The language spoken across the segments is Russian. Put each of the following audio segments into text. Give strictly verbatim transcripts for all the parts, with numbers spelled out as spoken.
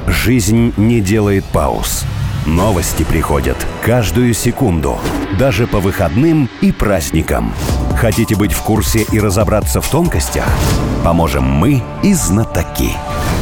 Жизнь не делает пауз. Новости приходят каждую секунду, даже по выходным и праздникам. Хотите быть в курсе и разобраться в тонкостях? Поможем мы и знатоки.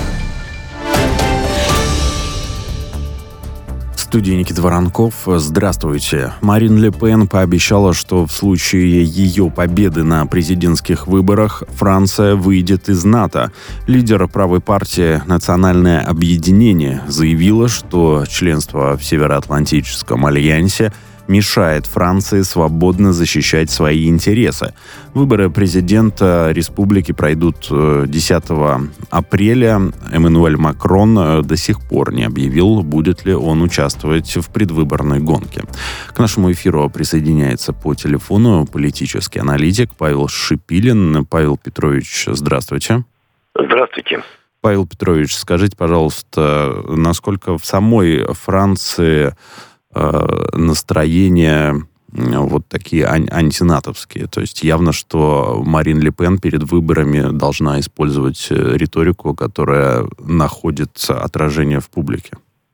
В студии Никита Воронков. Здравствуйте. Марин Ле Пен пообещала, что в случае ее победы на президентских выборах Франция выйдет из НАТО. Лидер правой партии «Национальное объединение» заявила, что членство в Североатлантическом альянсе мешает Франции свободно защищать свои интересы. Выборы президента республики пройдут десятого апреля. Эммануэль Макрон до сих пор не объявил, будет ли он участвовать в предвыборной гонке. К нашему эфиру присоединяется по телефону политический аналитик Павел Шипилин. Павел Петрович, здравствуйте. Здравствуйте. Павел Петрович, скажите, пожалуйста, насколько в самой Франции настроения вот такие ан- антинатовские. То есть явно, что Марин Ле Пен перед выборами должна использовать риторику, которая находит отражение в публике.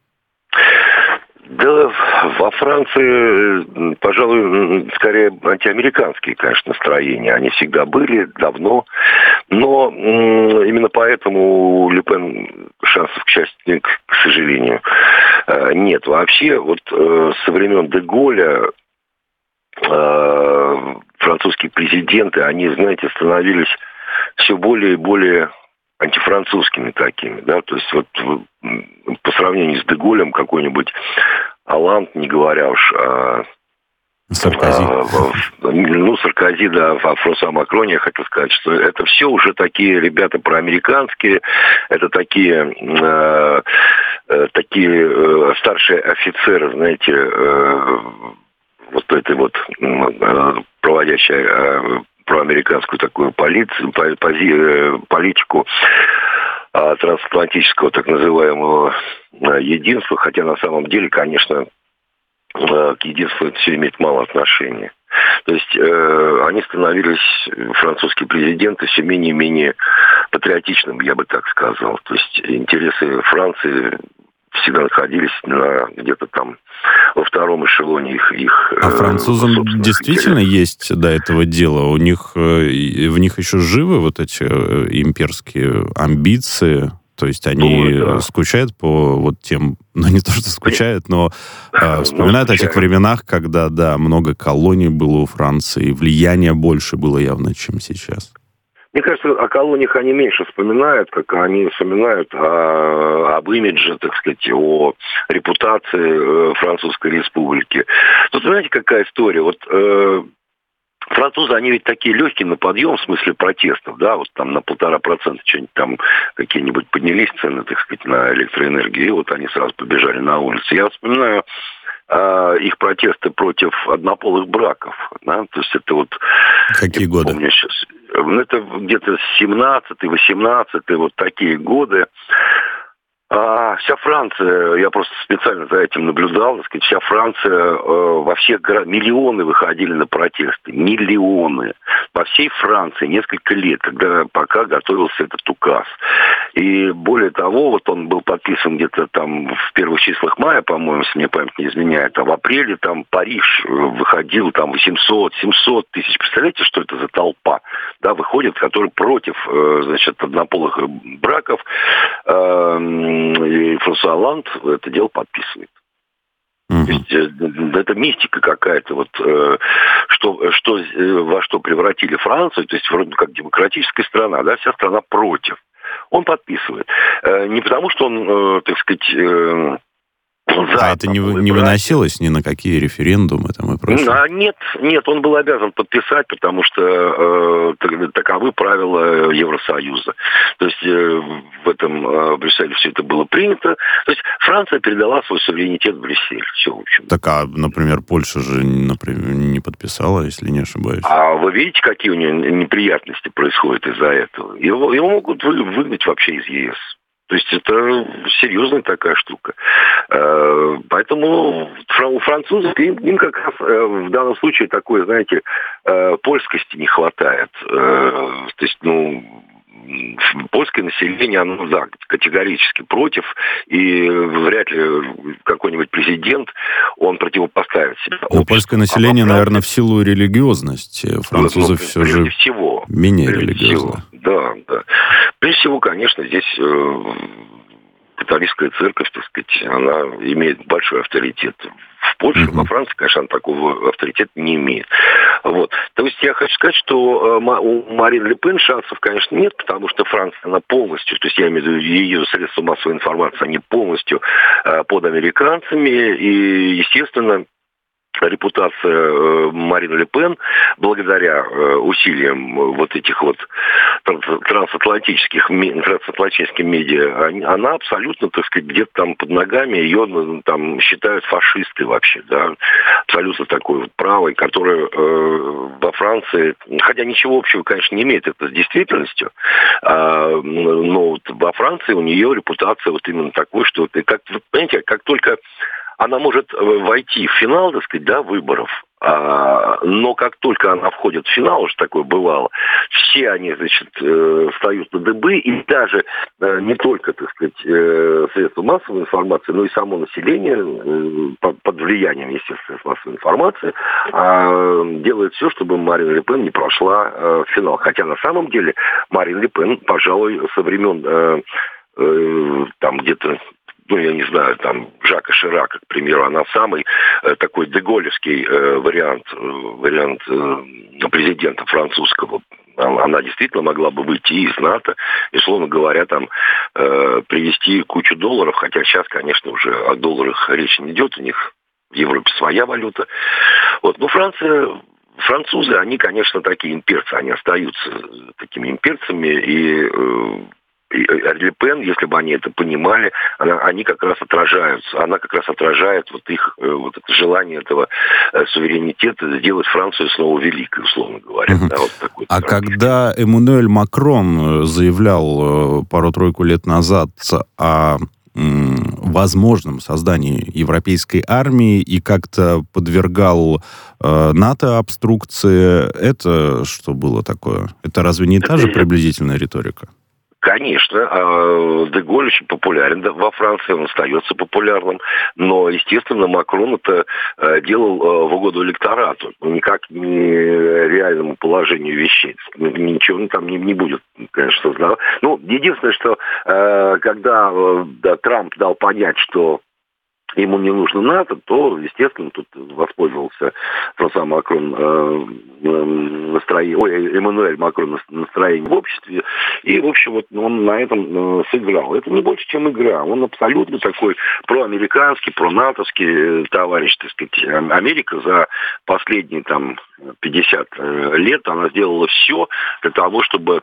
Да, во Франции, пожалуй, скорее антиамериканские, конечно, настроения. Они всегда были, давно. Но именно поэтому у Ле Пен шансов, к счастью, к сожалению, нет. Вообще, вот со времен де Голля французские президенты, они, знаете, становились все более и более антифранцузскими такими, да, то есть вот по сравнению с де Голлем какой-нибудь Олланд, не говоря уж о Саркози. А, ну, Саркози, да, о Франсуа Макроне я хотел сказать, что это все уже такие ребята проамериканские, это такие, э, э, такие э, старшие офицеры, знаете, э, вот этой вот э, проводящей э, проамериканскую такую полицию, пози, политику э, трансатлантического так называемого э, единства, хотя на самом деле, конечно, к единству это все имеет мало отношения. То есть э, они становились, французские президенты, все менее и менее патриотичными, я бы так сказал. То есть интересы Франции всегда находились на, где-то там во втором эшелоне их... их а французам действительно интересов есть до этого дела? У них, в них еще живы вот эти имперские амбиции? То есть они ну, да. скучают по вот тем, ну не то, что скучают, но э, вспоминают ну, о тех временах, когда, да, много колоний было у Франции, влияние больше было явно, чем сейчас. Мне кажется, о колониях они меньше вспоминают, как они вспоминают о, об имидже, так сказать, о репутации Французской Республики. Тут, знаете, какая история? Вот... Э, Французы, они ведь такие легкие на подъем, в смысле протестов, да, вот там на полтора процента что-нибудь там какие-нибудь поднялись цены, так сказать, на электроэнергию, и вот они сразу побежали на улицы. Я вспоминаю э, их протесты против однополых браков, да, то есть это вот... Какие годы? Помню сейчас, это где-то семнадцатый, восемнадцатый, вот такие годы. А вся Франция, я просто специально за этим наблюдал, так сказать, вся Франция, э, во всех городах, миллионы выходили на протесты, миллионы. По всей Франции несколько лет, когда пока готовился этот указ. И более того, вот он был подписан где-то там в первых числах мая, по-моему, если мне память не изменяет, а в апреле там Париж выходил там восемьсот-семьсот тысяч. Представляете, что это за толпа, да, выходит, которая против, э, значит, однополых браков, э, и Франсуа Олланд это дело подписывает. Uh-huh. То есть это мистика какая-то, вот, что, что, во что превратили Францию, то есть вроде как демократическая страна, да, вся страна против. Он подписывает. Не потому, что он, так сказать... А это не, не выносилось ни на какие референдумы там и прочее? А, нет, нет, он был обязан подписать, потому что э, таковы правила Евросоюза. То есть э, в этом э, Брюсселе все это было принято. То есть Франция передала свой суверенитет в Брюссель. Все, в общем. Так, а, например, Польша же, например, не подписала, если не ошибаюсь. А вы видите, какие у нее неприятности происходят из-за этого? Его, его могут вы, выгнать вообще из ЕС. То есть это серьезная такая штука. Поэтому у французов им, им как раз в данном случае такой, знаете, польскости не хватает. То есть, ну, польское население, оно, да, категорически против, и вряд ли какой-нибудь президент, он противопоставит себя. Но польское население, а Франции, наверное, в силу религиозности. Французы ну, все же всего, менее религиозны. Да, да. Прежде всего, конечно, здесь э, католическая церковь, так сказать, она имеет большой авторитет. В Польше, uh-huh. во Франции, конечно, она такого авторитета не имеет. Вот. То есть я хочу сказать, что у Марин Ле Пен шансов, конечно, нет, потому что Франция, она полностью, то есть я имею в виду ее средства массовой информации, они полностью под американцами, и, естественно, репутация Марин Ле Пен, благодаря усилиям вот этих вот трансатлантических, трансатлантических медиа, она абсолютно, так сказать, где-то там под ногами ее там считают фашисткой вообще, да, абсолютно такой вот правой, которая э, во Франции, хотя ничего общего, конечно, не имеет это с действительностью, э, но вот во Франции у нее репутация вот именно такой, что, как, понимаете, как только она может войти в финал, так сказать, да, выборов, а, но как только она входит в финал, уже такое бывало, все они, значит, э, встают на дыбы, и даже э, не только, так сказать, э, средства массовой информации, но и само население э, под, под влиянием, естественно, средств массовой информации э, делает все, чтобы Марин Ле Пен не прошла э, в финал. Хотя на самом деле Марин Ле Пен, пожалуй, со времен э, э, там где-то, ну, я не знаю, там, Жака Ширака, к примеру, она самый э, такой деголевский э, вариант, э, вариант э, президента французского. Она действительно могла бы выйти из НАТО, и, словно говоря, там, э, привести кучу долларов, хотя сейчас, конечно, уже о долларах речи не идет, у них в Европе своя валюта. Вот. Но Франция... Французы, они, конечно, такие имперцы, они остаются такими имперцами, и... Э, Ле Пен, если бы они это понимали, она, они как раз отражаются, она как раз отражает вот их вот это желание этого суверенитета сделать Францию снова великой, условно говоря. Uh-huh. Да, вот такой а когда Эммануэль Макрон заявлял пару-тройку лет назад о возможном создании европейской армии и как-то подвергал э, НАТО обструкции, это что было такое? Это разве не та же приблизительная риторика? Конечно, Де Голль очень популярен во Франции, он остается популярным, но, естественно, Макрон это делал в угоду электорату, никак не реальному положению вещей. Ничего там не, не будет, конечно, знал. Ну, единственное, что когда да, Трамп дал понять, что ему не нужно НАТО, то, естественно, тут воспользовался Франсуа Макрон э, настроением, ой, Эммануэль Макрон настроением в обществе, и, в общем, вот он на этом э, сыграл. Это не больше, чем игра. Он абсолютно такой проамериканский, пронатовский товарищ, так сказать. Америка за последние, там, пятьдесят лет, она сделала все для того, чтобы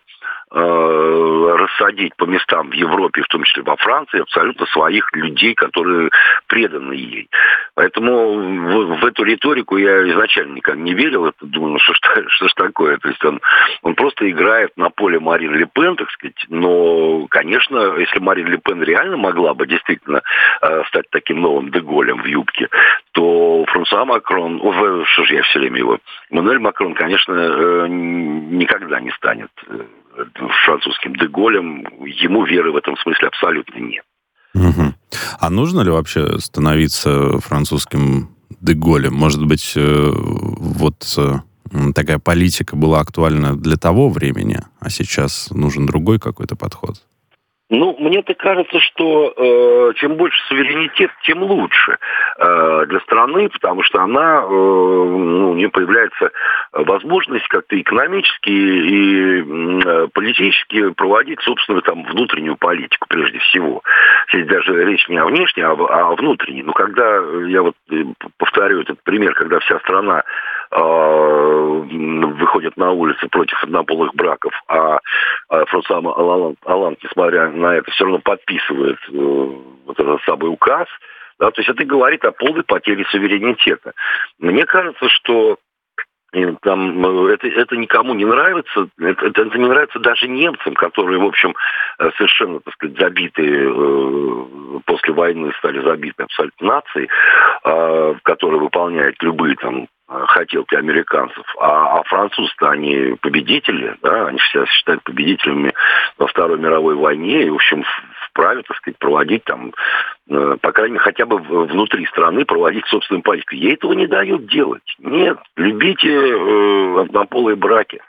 э, рассадить по местам в Европе, в том числе во Франции, абсолютно своих людей, которые преданы ей. Поэтому в, в эту риторику я изначально никак не верил. Это, думаю, ну что ж, что ж такое? То есть он, он просто играет на поле Марин Ле Пен, так сказать. Но, конечно, если Марин Ле Пен реально могла бы действительно э, стать таким новым Де Голлем в юбке, то Франсуа Макрон, о, что же я все время его, Эммануэль Макрон, конечно, э, никогда не станет э, французским Де Голлем. Ему веры в этом смысле абсолютно нет. Угу. А нужно ли вообще становиться французским Де Голлем? Может быть, вот такая политика была актуальна для того времени, а сейчас нужен другой какой-то подход? Ну, мне-то кажется, что э, чем больше суверенитет, тем лучше э, для страны, потому что она, э, ну, у нее появляется возможность как-то экономически и э, политически проводить собственную там внутреннюю политику прежде всего. Здесь даже речь не о внешней, а о внутренней. Но когда, я вот повторю этот пример, когда вся страна э, выходит на улицы против однополых браков, а э, Франсуа Олланд, Олланд, несмотря на это, все равно подписывает э, вот этот самый указ, да, то есть это говорит о полной потере суверенитета. Мне кажется, что и там, это, это никому не нравится, это, это, это не нравится даже немцам, которые, в общем, совершенно, так сказать, забитые, э, после войны стали забиты абсолютно нацией, э, которая выполняет любые там хотелки американцев. А, а французы-то, они победители, да, они себя считают победителями во Второй мировой войне, и, в общем, вправе, так сказать, проводить там, э, по крайней мере, хотя бы внутри страны проводить собственную политику. Ей этого не дают делать. Нет, любите э, однополые браки.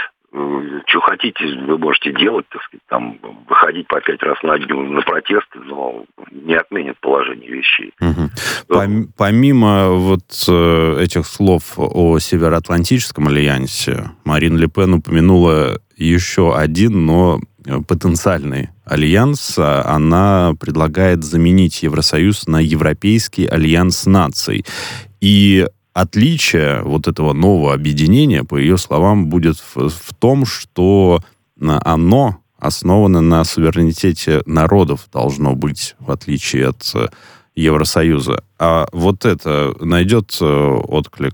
Что хотите, вы можете делать, так сказать, там, выходить по пять раз на дню на протесты, но не отменит положение вещей. Угу. Пом- помимо вот э, этих слов о Североатлантическом альянсе, Марин Ле Пен упомянула еще один, но потенциальный альянс. Она предлагает заменить Евросоюз на Европейский альянс наций. И отличие вот этого нового объединения, по ее словам, будет в, в том, что оно основано на суверенитете народов, должно быть, в отличие от Евросоюза. А вот это найдет отклик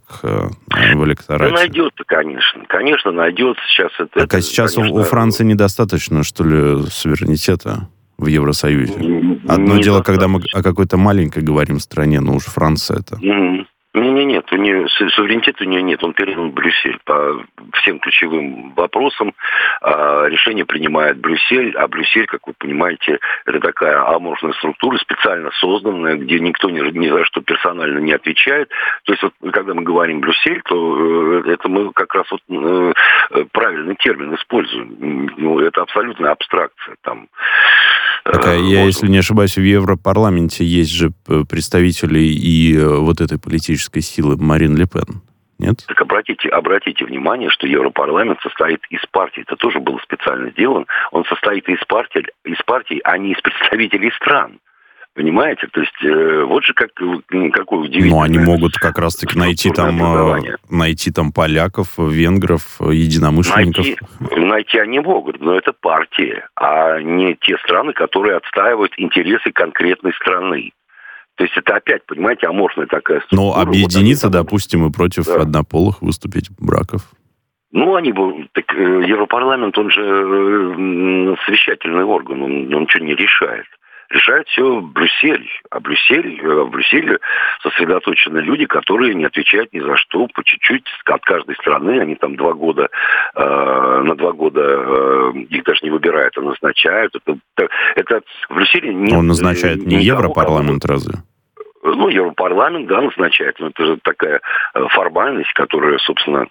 в электорате? Ну, найдется, конечно. Конечно, найдется. Сейчас это... Так, а сейчас конечно... у Франции недостаточно, что ли, суверенитета в Евросоюзе? Одно дело, когда мы о какой-то маленькой говорим стране, но уж Франция это... Mm-hmm. Нет, нет, у нее суверенитета у нее нет, он передан в Брюссель по всем ключевым вопросам. А, решение принимает Брюссель, а Брюссель, как вы понимаете, это такая аморфная структура, специально созданная, где никто ни, ни за что персонально не отвечает. То есть, вот, когда мы говорим Брюссель, то э, это мы как раз вот э, правильный термин используем. Ну, это абсолютная абстракция. Там, так, а я, если не ошибаюсь, в Европарламенте есть же представители и вот этой политической силы Марин Ле Пен, нет? Так обратите, обратите внимание, что Европарламент состоит из партий. Это тоже было специально сделано. Он состоит из партий, из партий, а не из представителей стран. Понимаете? То есть, э, вот же как, какой удивительный... Ну, они могут как раз-таки найти там, э, найти там поляков, венгров, единомышленников. Найти, найти они могут, но это партии, а не те страны, которые отстаивают интересы конкретной страны. То есть, это опять, понимаете, аморфная такая структура. Но объединиться, вот они, допустим, и против да. однополых выступить браков. Ну, они бы... Так, Европарламент, он же совещательный орган, он, он ничего не решает. Решает все Брюссель. А Брюссель, в Брюсселе сосредоточены люди, которые не отвечают ни за что, по чуть-чуть от каждой страны. Они там два года, э, на два года э, их даже не выбирают, а назначают. Это, это в Брюсселе нет... Он назначает не Европарламент, разве? Ну, Европарламент, да, назначает. Но это же такая формальность, которая, собственно,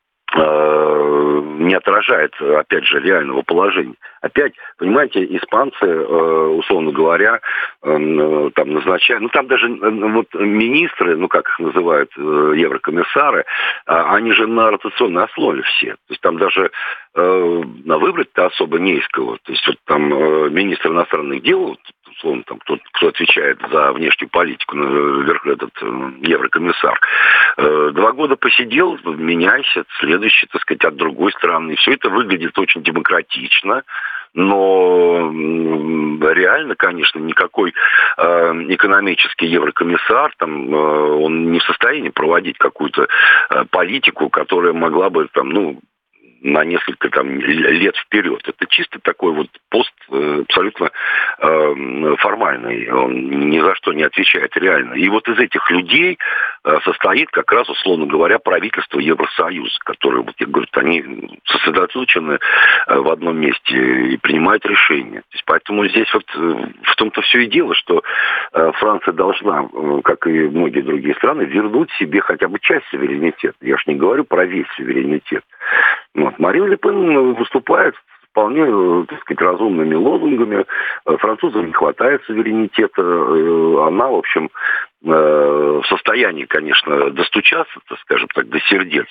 не отражает, опять же, реального положения. Опять, понимаете, испанцы, условно говоря, там назначают, ну там даже вот министры, ну как их называют, еврокомиссары, они же на ротационной основе все. То есть там даже выбрать-то особо не из кого. То есть вот там министр иностранных дел, условно, там, кто, кто отвечает за внешнюю политику, вверх этот еврокомиссар, два года посидел, меняйся, следующий, так сказать, от другой страны. И все это выглядит очень демократично, но реально, конечно, никакой э, экономический еврокомиссар, там, э, он не в состоянии проводить какую-то э, политику, которая могла бы, там, ну, на несколько там лет вперед. Это чисто такой вот пост э, абсолютно э, формальный. Он ни за что не отвечает реально. И вот из этих людей э, состоит как раз, условно говоря, правительство Евросоюза, которое, вот я говорю, они сосредоточены э, в одном месте и принимают решения. То есть, поэтому здесь вот э, в том-то все и дело, что э, Франция должна, э, как и многие другие страны, вернуть себе хотя бы часть суверенитета. Я же не говорю про весь суверенитет. Вот. Марин Ле Пен выступает вполне, так сказать, разумными лозунгами. Французам не хватает суверенитета. Она, в общем, в состоянии, конечно, достучаться, так скажем так, до сердец.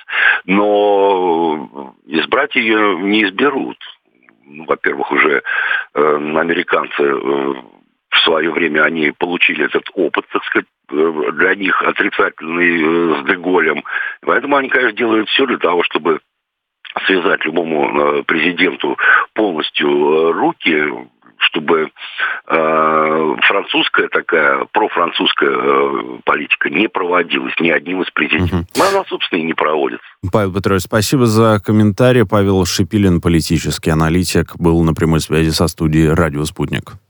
Но избрать ее не изберут. Во-первых, уже американцы в свое время они получили этот опыт, так сказать, для них отрицательный с де Голлем. Поэтому они, конечно, делают все для того, чтобы связать любому президенту полностью руки, чтобы э, французская такая, профранцузская э, политика не проводилась ни одним из президентов. Угу. Она, собственно, и не проводится. Павел Петрович, спасибо за комментарий. Павел Шипилин, политический аналитик, был на прямой связи со студией «Радио Спутник».